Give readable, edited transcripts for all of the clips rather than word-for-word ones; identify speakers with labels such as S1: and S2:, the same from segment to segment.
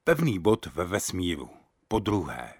S1: Pevný bod ve vesmíru. Podruhé.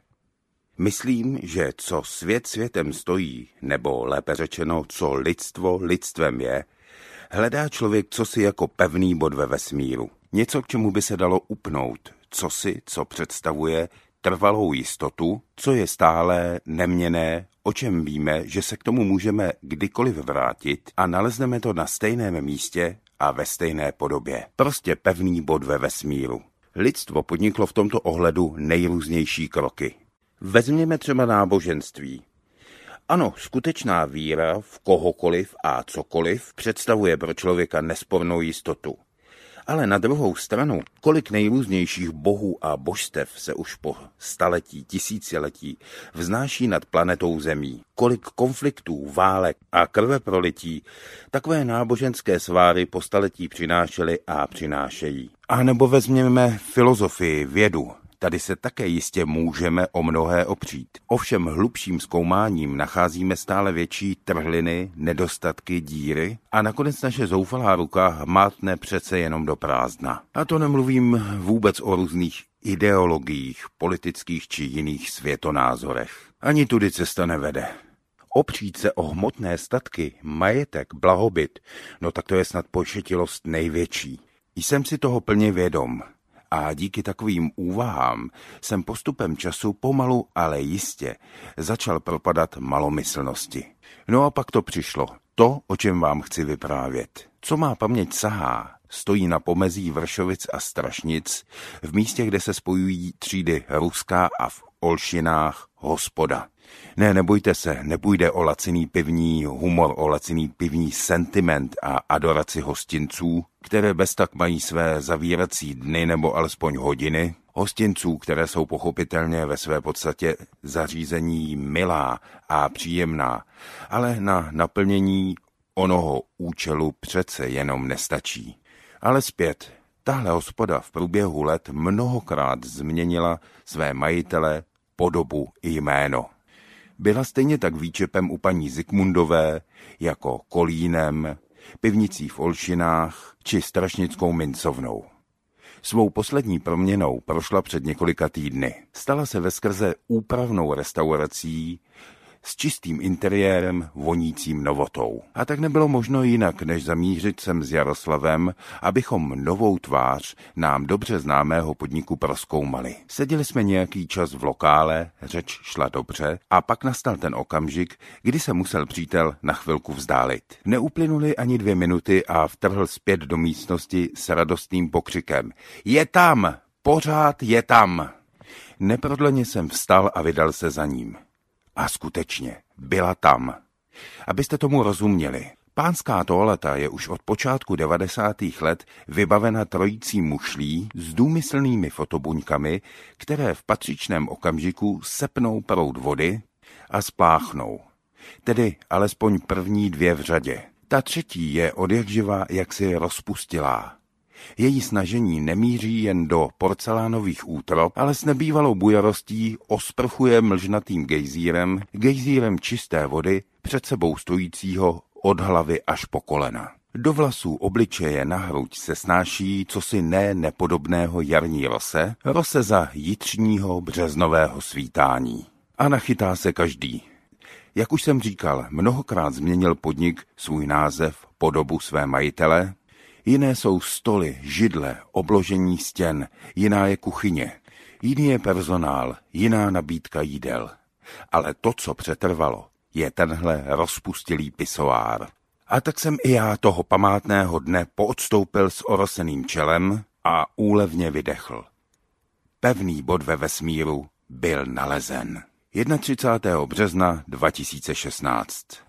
S1: Myslím, že co svět světem stojí, nebo lépe řečeno, co lidstvo lidstvem je, hledá člověk cosi jako pevný bod ve vesmíru. Něco, k čemu by se dalo upnout, cosi, co představuje trvalou jistotu, co je stále neměnné, o čem víme, že se k tomu můžeme kdykoliv vrátit a nalezneme to na stejném místě a ve stejné podobě. Prostě pevný bod ve vesmíru. Lidstvo podniklo v tomto ohledu nejrůznější kroky. Vezměme třeba náboženství. Ano, skutečná víra v kohokoliv a cokoliv představuje pro člověka nespornou jistotu. Ale na druhou stranu, kolik nejrůznějších bohů a božstev se už po staletí, tisíciletí vznáší nad planetou Zemí, kolik konfliktů, válek a krveprolití takové náboženské sváry po staletí přinášely a přinášejí. A nebo vezměme filozofii, vědu. Tady se také jistě můžeme o mnohé opřít. Ovšem hlubším zkoumáním nacházíme stále větší trhliny, nedostatky, díry a nakonec naše zoufalá ruka mátne přece jenom do prázdna. A to nemluvím vůbec o různých ideologiích, politických či jiných světonázorech. Ani tudy cesta nevede. Opřít se o hmotné statky, majetek, blahobyt, no tak to je snad pošetilost největší. Jsem si toho plně vědom. A díky takovým úvahám jsem postupem času pomalu, ale jistě začal propadat malomyslnosti. No a pak to přišlo. To, o čem vám chci vyprávět. Co má paměť sahá, stojí na pomezí Vršovic a Strašnic, v místě, kde se spojují třídy Ruská a v Olšinách Hospoda. Ne, nebojte se, nepůjde o laciný pivní humor, o laciný pivní sentiment a adoraci hostinců, které beztak mají své zavírací dny nebo alespoň hodiny. Hostinců, které jsou pochopitelně ve své podstatě zařízení milá a příjemná, ale na naplnění onoho účelu přece jenom nestačí. Ale zpět, tahle hospoda v průběhu let mnohokrát změnila své majitele, podobu i jméno. Byla stejně tak výčepem u paní Zikmundové, jako Kolínem, pivnicí v Olšinách či Strašnickou mincovnou. Svou poslední proměnou prošla před několika týdny. Stala se veskrze úpravnou restaurací s čistým interiérem vonícím novotou. A tak nebylo možno jinak, než zamířit sem s Jaroslavem, abychom novou tvář nám dobře známého podniku prozkoumali. Seděli jsme nějaký čas v lokále, řeč šla dobře a pak nastal ten okamžik, kdy se musel přítel na chvilku vzdálit. Neuplynuly ani 2 minuty a vtrhl zpět do místnosti s radostným pokřikem. Je tam! Pořád je tam! Neprodleně jsem vstal a vydal se za ním. A skutečně, byla tam. Abyste tomu rozuměli, pánská toaleta je už od počátku 90. let vybavena trojící mušlí s důmyslnými fotobuňkami, které v patřičném okamžiku sepnou proud vody a spláchnou. Tedy alespoň první 2 v řadě. Ta třetí je odjakživa jaksi rozpustilá. Její snažení nemíří jen do porcelánových útrop, ale s nebývalou bujarostí osprchuje mlžnatým gejzírem čisté vody před sebou stojícího od hlavy až po kolena. Do vlasů obličeje na hruď se snáší cosi nepodobného jarní rose za jitřního březnového svítání. A nachytá se každý. Jak už jsem říkal, mnohokrát změnil podnik svůj název, podobu své majitele. Jiné jsou stoly, židle, obložení stěn, jiná je kuchyně, jiný je personál, jiná nabídka jídel. Ale to, co přetrvalo, je tenhle rozpustilý pisoár. A tak jsem i já toho památného dne poodstoupil s oroseným čelem a úlevně vydechl. Pevný bod ve vesmíru byl nalezen. 31. března 2016.